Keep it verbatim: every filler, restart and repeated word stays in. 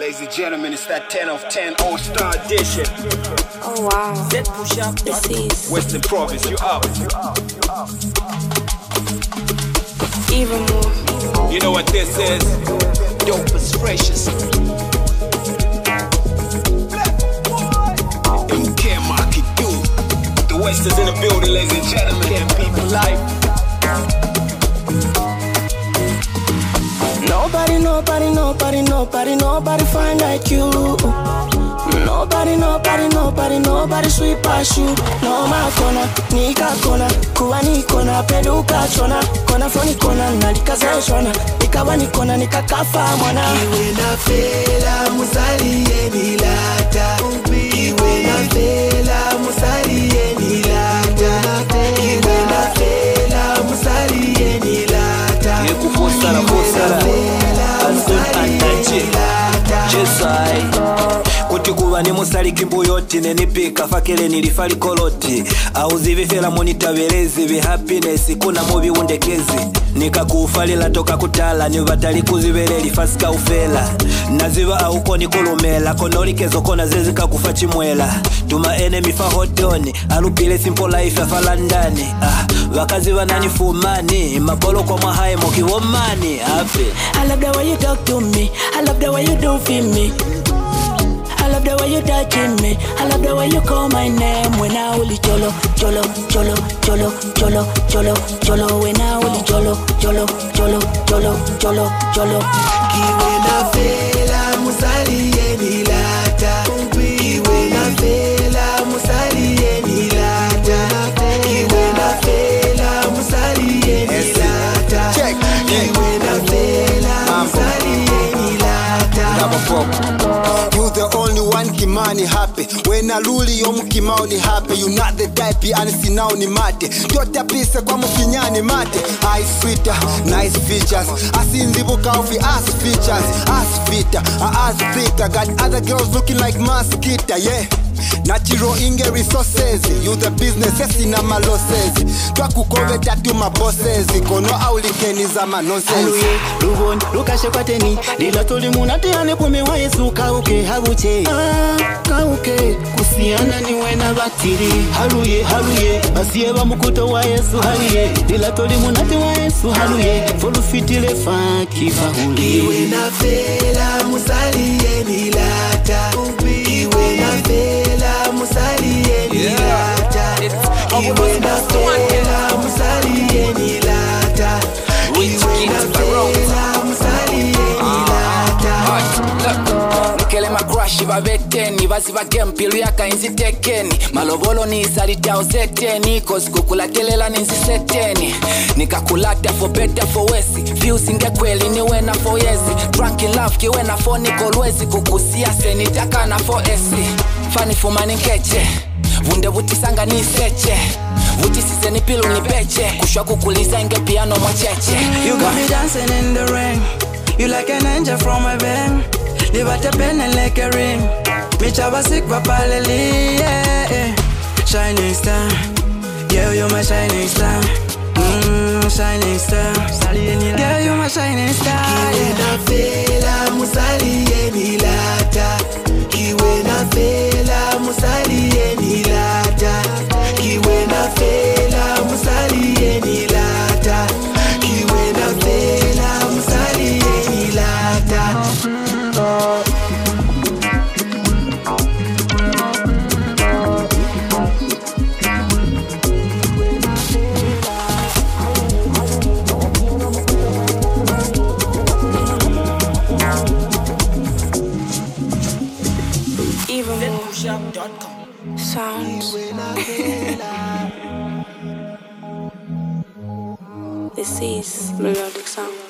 Ladies and gentlemen, it's that ten of ten All-Star Edition. Oh wow. Set push up. This is Western Province, you up. even more. You know what this is? Dope is precious. M K Market do. The West is in the building, ladies and gentlemen. Can people life. Nobody, nobody, nobody, nobody, nobody find like you. Nobody, nobody, nobody, nobody sweet past you. No ma kona, nika kona, kuwa ni kona, peluka chona, kona foni kona, nalikaza shona, nikawa ni kona, nikakafa mwana. Iwe na fela, musali ye nilata. Iwe na fela, musali ye nilata. Iwe na fela, musali ye nilata. Yeku fosara fosara, Anton Antache, Jesai. Kuti kuwa ni musali kimbu yoti nenipika fakele nilifali koloti auzi vifela monita velezi vi happiness kuna mobi undekezi nika kuufalila toka kutala ni vatali kuziveleli fasika ufela naziva auko ni kulumela konolikezo kona zezika kufa chimwela tuma enemy fa hotoni alupile simple life ya falandani ah, wakazi wanani fumani mapolo kwa mahae moki womani afe. I love the way you talk to me, I love the way you do for me, I love the way you touching me, I love the way you call my name. When I only cholo, cholo, cholo, cholo, cholo, cholo, cholo. When I only cholo, cholo, cholo, cholo, cholo, cholo. Kiwe na fela, musali ye nilata. Kiwe na fela, musali ye nilata. Kiwe na fela, musali ye nilata. Kiwe na fela, musali ye nilata. You the only one kimani happy. When I luli yo mkimao ni happy. You not the type and sinao ni mate. Tota pisa kwa mfinyani mate. Eyes sweeter, nice features. Asinzi buka ofi ass features. Ass fitter, ass fitter. Got other girls looking like mosquito, yeah. Natural inge resources. You the business, yes ina malosses. Twa kukove tatu mabosses. Kono aulikeni za manonsense. Aluye, lubon, lukashe kwa teni. Lila toli munati ane pume wa yesu kauke habuche. Ah, kauke, kusiana ni wena batiri. Haluye, haluye, basiye ba mukuto wa yesu haluye. Lila toli munati wa yesu haluye. Folu fitile fa kifahuli. Iwe na fela, musali ye nilata. Iwe na fela, musali ye nilata. Iwe na fela, musali ye nilata. Iwe na fela, musali ye nilata. Nikele makrashi babeteni Bazi bagem pilu yaka inzi tekeni Malobolo ni salita useteni Kozi kukula kelela ninzi seteni Nikakulata for better for wesi Views inge kweli ni wena for yezi Drunk in love ki wena for nikolwezi Kukusia seni taka na for esi Fani fumani nkeche Vunde vuti sanga ni seche Vuti sise ni pilu ni beche Kushwa kukuliza inge piano mwacheche. You got me dancing in the rain. You like an angel from my vein. Live at a pen and like a ring. Me chava sick papaleli, yeah, yeah. Shining star, yeah, you're my shining star. Mmm, shining star. Yeah, you're my shining star. Kiwe na fela, musali ye nilata. Kiwe na fela, musali ye nilata. Kiwe na fela, musali ye nilata. Kiwe na fela, musali ye nilata. Even more. Sounds. This is Melodic Sound.